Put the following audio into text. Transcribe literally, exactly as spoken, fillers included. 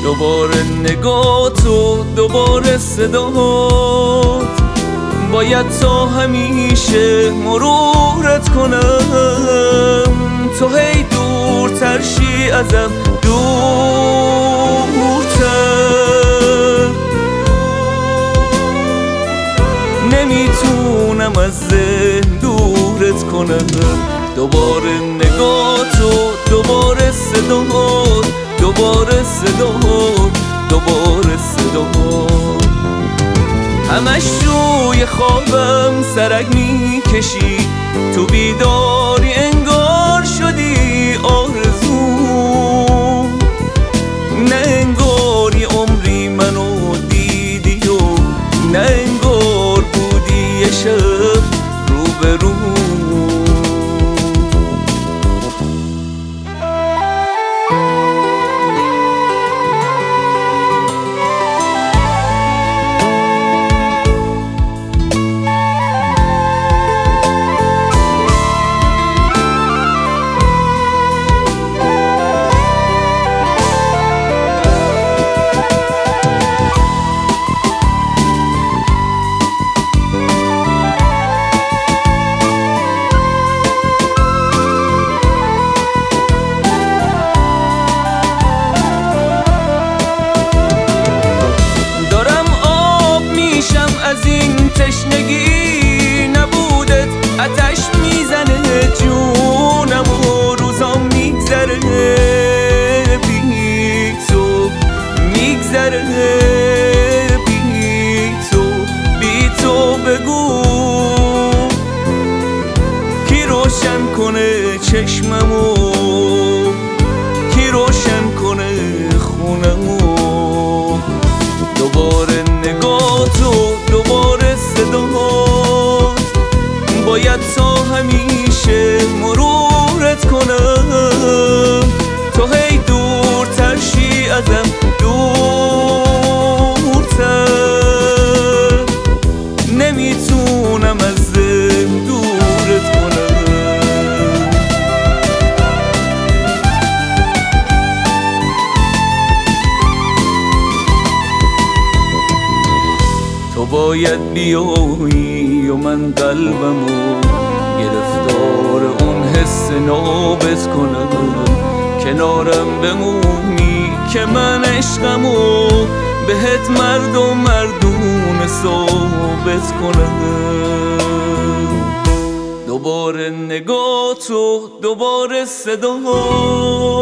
دوباره نگاه تو، دوباره صدات، باید تا همیشه مرورت کنم. تو هی دورتر شی ازم، دورتر، نمیتونم از ذهن دورت کنم. دوباره نگاه تو، دوباره صدات، دوباره صدات، دوباره صدات. همش روی خوابم سرک میکشی، تو بیداری انگار شدی آرزوم. نه انگار یه عمری منو دیدی و نه انگار بودی یه شب روبروم. از این تشنگی نبودت، آتش میزنه جونم و روزام میگذره بی تو، میگذره بی تو، بی تو. بگو کی روشن کنه چشممو، کی روشن کنه خونمو. دوباره نگاه تو، دوباره صدات، باید تا همیشه مرورت کنم. تو هی دورتر شی ازم، دورتر، نمیتونم از ذهن دورت کنم. تو باید بیایی و من قلبمو گرفتار اون حس نابض کنم. کنارم بمونی که من عشقمو بهت مرد و مردون ثابت کنم. دوباره نگاه تو، دوباره صدا